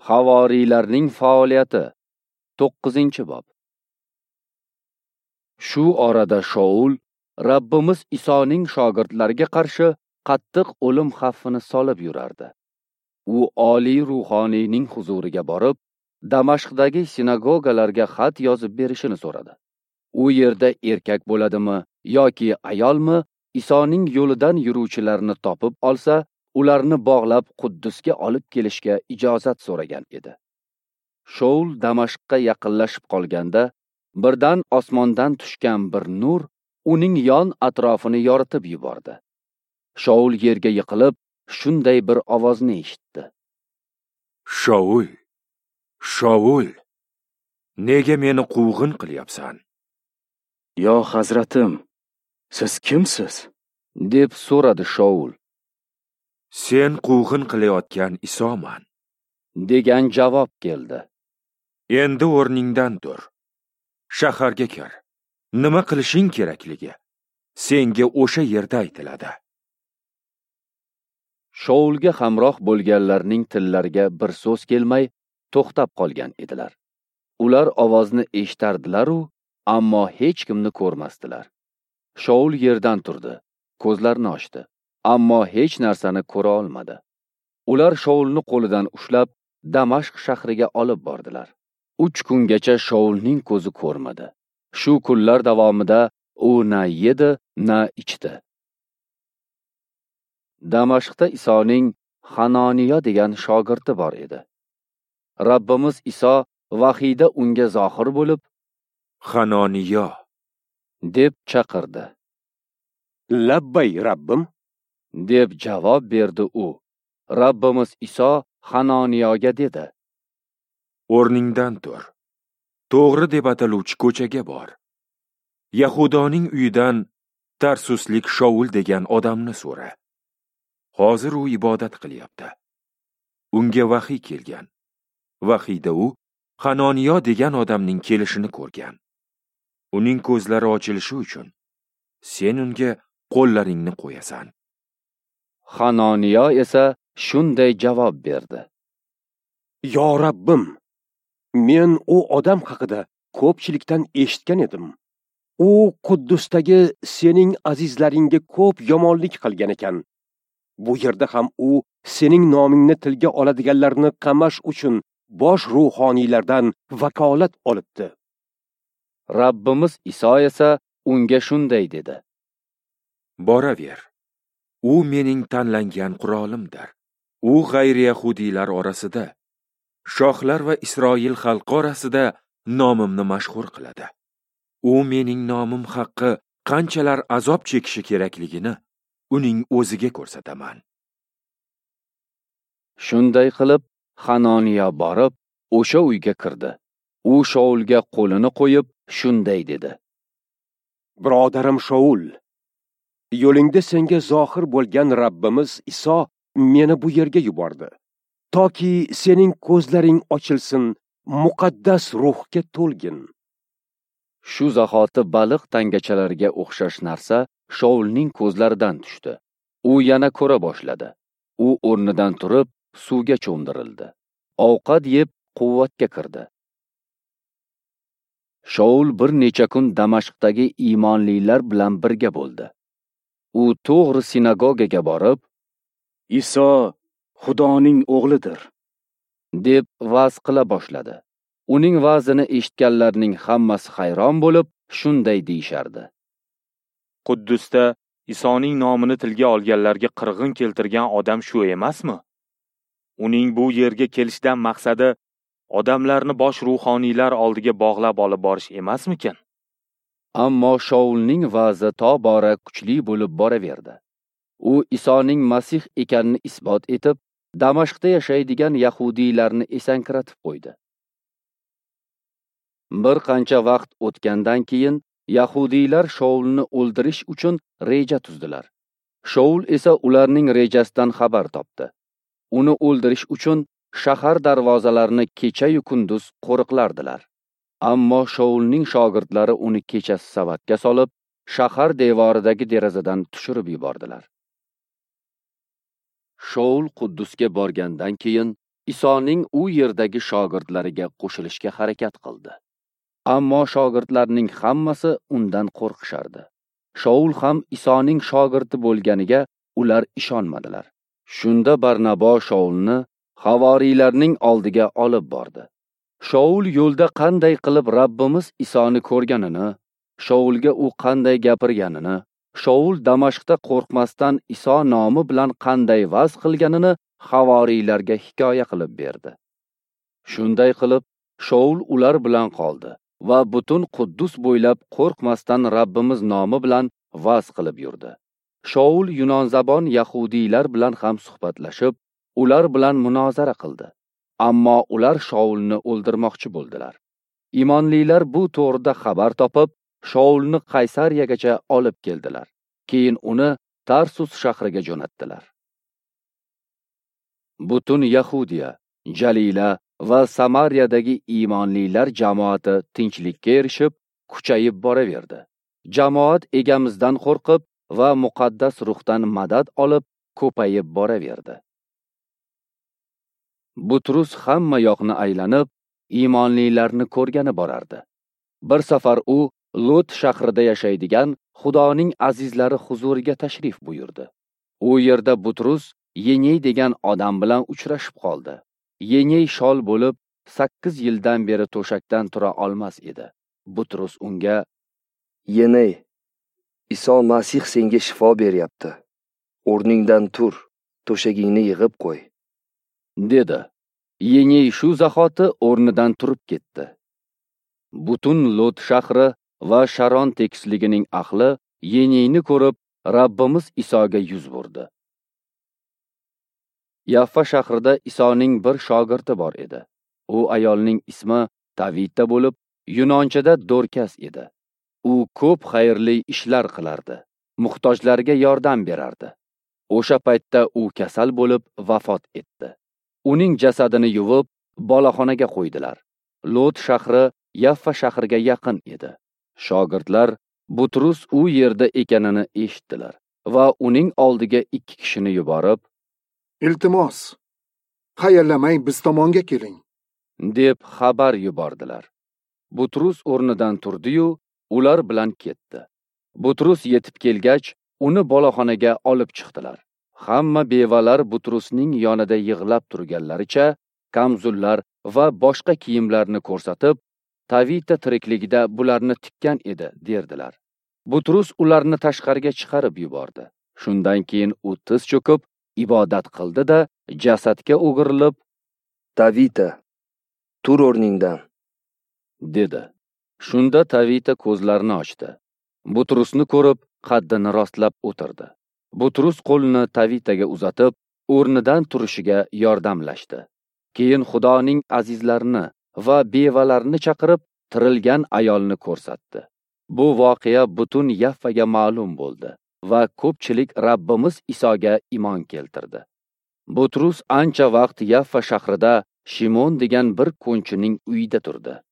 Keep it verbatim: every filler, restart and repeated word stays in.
Havoriylarning faoliyati. to'qqizinchi bob. Shu orada Shaul Rabbimiz Isoning shogirdlariga qarshi qattiq o'lim xavfini solib yurardi. U oliy ruhoniyning huzuriga borib, Damashqdagi sinagogalarga xat yozib berishini so'radi. U yerda erkak bo'ladimi yoki ayolmi, Isoning yo'lidan yuruvchilarni topib olsa, ularni bog'lab Quddusga olib kelishga ijozat so'ragan edi. Shaul Damashqqa yaqinlashib qolganda, birdan osmondan tushgan bir nur uning yon atrofini yoritib yubordi. Shaul yerga yiqilib, shunday bir ovozni eshitdi. Shaul, Shaul, nega meni quvg'in qilyapsan? Yo hazratim, siz kimsiz? deb so'radi Shaul. Sen quvg'in qilayotgan Isoman, degan javob keldi. Endi o'rningdan tur. Shaharga kir. Nima qilishing kerakligi senga o'sha yerda aytiladi. Shaulga hamroh bo'lganlarning tillariga bir so'z kelmay to'xtab qolgan edilar. Ular ovozni eshitardilar-u, ammo hech kimni ko'rmasdilar. Shaul yerdan turdi, ko'zlarini ochdi, ammo hech narsani ko'ra olmadi. Ular Shaulni qo'lidan ushlab Damashq shahriga olib bordilar. uch kungacha Shaulning ko'zi ko'rmadi. Shu kunlar davomida u na yedi, na ichdi. Damashqda Isoning Hanoniya degan shogirdi bor edi. Rabbimiz Iso vahiyda unga zohir bo'lib, Hanoniya deb chaqirdi. Labbay Rabbim, deb javob berdi u. Rabbimiz Iso Hanoniyaga dedi. O'rningdan tur. To'g'ri deb ataluvchi ko'chaga bor. Yahudoning uyidan Tarsuslik Shaul degan odamni so'ra. Hozir u ibodat qilyapti. Unga vahiy kelgan. Vahiyda u Hanoniya degan odamning kelishini ko'rgan. Uning ko'zlari ochilishi uchun sen unga qo'llaringni qo'yasan. Hanoniya esa shunday javob berdi. yo Rabbim, men u odam haqida ko'pchilikdan eshitgan edim. U Quddusdagi sening azizlaringga ko'p yomonlik qilgan ekan. Bu yerda ham u sening nomingni tilga oladiganlarni qamash uchun bosh ruhoniylardan vakolat olibdi. Rabbimiz Iso esa unga shunday dedi. Boraver. U mening tanlangan qurolimdir. U g'ayri yahudiylar orasida, shohlar va Isroil xalqi orasida nomimni mashhur qiladi. U mening nomim haqqi qanchalar azob chekishi kerakligini uning o'ziga ko'rsataman. Shunday qilib, Hanoniya borib, o'sha uyga kirdi. U Shaulga qo'lini qo'yib, shunday dedi. Birodarim Shaul, yo'lingda senga zohir bo'lgan Rabbimiz Iso meni bu yerga yubordi, toki sening ko'zlaring ochilsin, muqaddas ruhga to'lgin. Shu zahoti baliq tangachalariga o'xshash narsa Shaulning ko'zlaridan tushdi. U yana ko'ra boshladi. U o'rnidan turib, suvga cho'mdirildi. Ovqat yeb quvvatga kirdi. Shaul bir necha kun Damashqdagi iymonlilar bilan birga bo'ldi. U to'g'ri sinagogaga borib, Iso Xudoning o'g'lidir, deb va'z qila boshladi. Uning va'zini eshitganlarning hammasi hayron bo'lib, shunday deyishardi. Quddusda Isoning nomini tilga olganlarga qirg'in keltirgan odam shu emasmi? Uning bu yerga kelishidan maqsadi odamlarni bosh ruhoniylar oldiga bog'lab olib borish emasmikan? Ammo Shaulning va'zi tobora kuchli bo'lib boraverdi. U Isoning Masih ekanini isbot etib, Damashqda yashaydigan yahudiylarni esankiratib qo'ydi. Bir qancha vaqt o'tgandan keyin yahudiylar Shaulni o'ldirish uchun reja tuzdilar. Shaul esa ularning rejasidan xabar topdi. Uni o'ldirish uchun shahar darvozalarini kecha-yu kunduz qo'riqlardilar. Ammo Shaulning shogirdlari uni kechasi savatga solib, shahar devoridagi derazadan tushirib yubordilar. Shaul Quddusga borgandan keyin Isoning u yerdagi shogirdlariga qo'shilishga harakat qildi. Ammo shogirdlarning hammasi undan qo'rqishardi. Shaul ham Isoning shogirdi bo'lganiga ular ishonmadilar. Shunda Barnabo Shaulni havoriylarning oldiga olib bordi. Shaul yo'lda qanday qilib Rabbimiz Isoni ko'rganini, Shaulga u qanday gapirganini, Shaul Damashqda qo'rqmasdan Iso nomi bilan qanday va'z qilganini havoriylarga hikoya qilib berdi. Shunday qilib, Shaul ular bilan qoldi va butun Quddus bo'ylab qo'rqmasdan Rabbimiz nomi bilan va'z qilib yurdi. Shaul yunonzabon yahudiylar bilan ham suhbatlashib, ular bilan munozara qildi. Ammo ular Shaulni o'ldirmoqchi bo'ldilar. Imonlilar bu to'g'rida xabar topib, Shaulni Qaysariyagacha olib keldilar. Keyin uni Tarsus shahriga jo'natdilar. Butun Yahudiya, Jalila va Samariyadagi imonlilar jamoati tinchlikka erishib, kuchayib boraverdi. Jamoat egamizdan qo'rqib va muqaddas ruhdan madad olib, ko'payib boraverdi. Butrus hamma yoqni aylanib, imonlilarni ko'rgani borardi. Bir safar u Lot shahrida yashaydigan Xudoning azizlari huzuriga tashrif buyurdi. U yerda Butrus Yeney degan odam bilan uchrashib qoldi. Yeney shol bo'lib, sakkiz yildan beri to'shakdan tura olmas edi. Butrus unga: "Yeney, Iso Masih senga shifo beryapti. O'rningdan tur, to'shagingni yig'ib qo'y", dedi. Yeney shu zahoti o'rnidan turib ketdi. Butun Lot shahri va Sharon tekisligining ahli Yeneyni ko'rib, Rabbimiz Isoga yuz burdi. Yaffa shahrida Isoning bir shogirdi bor edi. U ayolning ismi Tavita bo'lib, yunonchada Dorkas edi. U ko'p xayrli ishlar qilardi. Muhtojlarga yordam berardi. O'sha paytda u kasal bo'lib vafot etdi. Uning jasadini yuvib, boloxonaga qo'ydilar. Lot shahri Yaffa shahriga yaqin edi. Shogirdlar Butrus u yerda ekanini eshitdilar va uning oldiga ikki kishini yuborib, "Iltimos, qayerlamay biz tomonga keling", deb xabar yubordilar. Butrus o'rnidan turdi-yu, ular bilan ketdi. Butrus yetib kelgach, uni boloxonaga olib chiqdilar. Hamma bevalar Butrusning yonida yig'lab turganlaricha, kamzullar va boshqa kiyimlarni ko'rsatib, Tavita tirikligida bularni tikkan edi, derdilar. Butrus ularni tashqariga chiqarib yubordi. Shundan keyin u tiz cho'kib, ibodat qildi-da, jasadga o'girilib, "Tavita, tur o'rningdan", dedi. Shunda Tavita ko'zlarini ochdi. Butrusni ko'rib, qaddini rostlab o'tirdi. Butrus qo'lini Tavitaga uzatib, o'rnidan turishiga yordamlashdi. Keyin Xudoning azizlarini va bevalarni chaqirib, tirilgan ayolni ko'rsatdi. Bu voqea butun Yaffaga ma'lum bo'ldi va ko'pchilik Rabbimiz Isoga iymon keltirdi. Butrus ancha vaqt Yaffa shahrida Shimon degan bir ko'nchining uyida turdi.